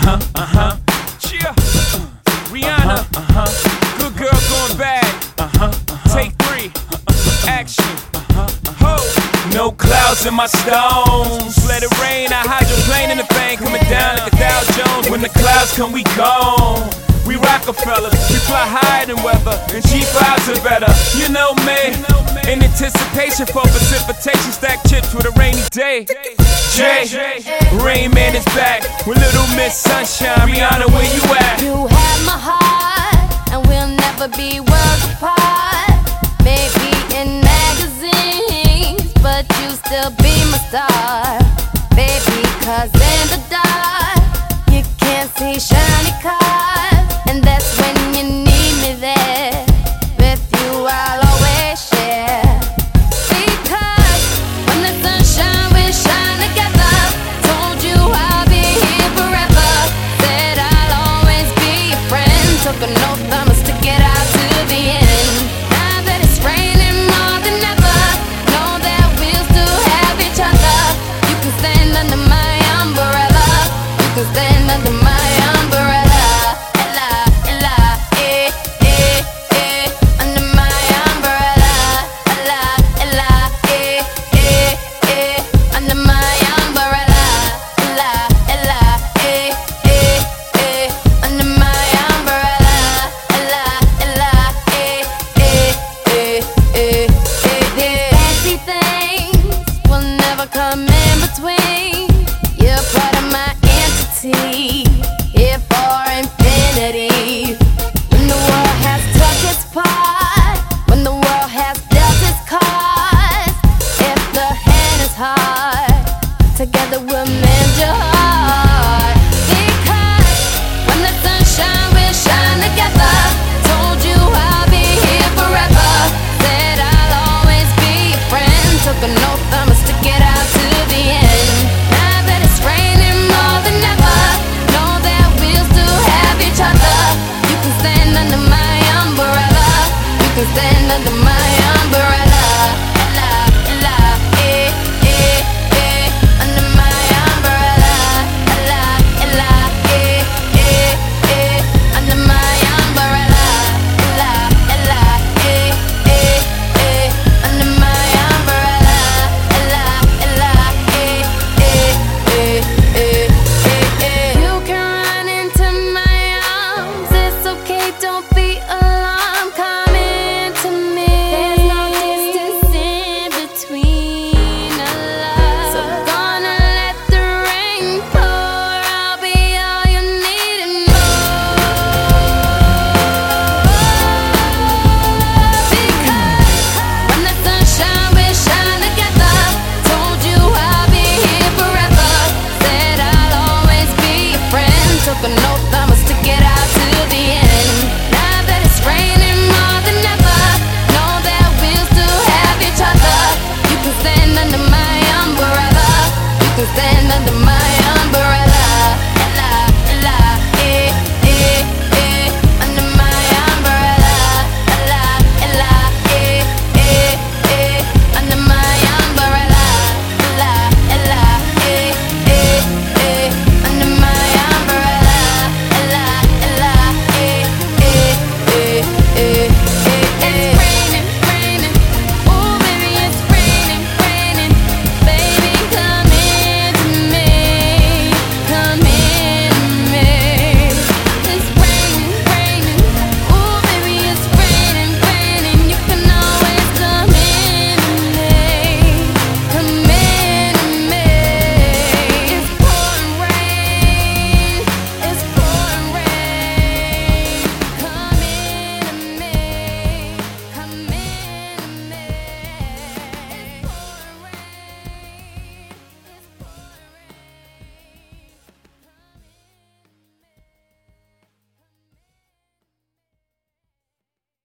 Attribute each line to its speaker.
Speaker 1: Yeah. Rihanna. Good girl going bad. Take 3. Action. Ho. No clouds in my stones. Let it rain. I hydroplane in the bank. Coming down like a Dow Jones. When the clouds come, we gone. We Rockefellers, we fly higher than weather, and G5s are better. You know me, in anticipation for precipitation, stack chips with a rainy day. Jay, Rain Man is back with Little Miss Sunshine. Rihanna, where you at?
Speaker 2: You have my heart, and we'll never be worlds apart. Maybe in magazines, but you still be my star. Baby, 'cause in the dark, you can't see shiny cars. And that's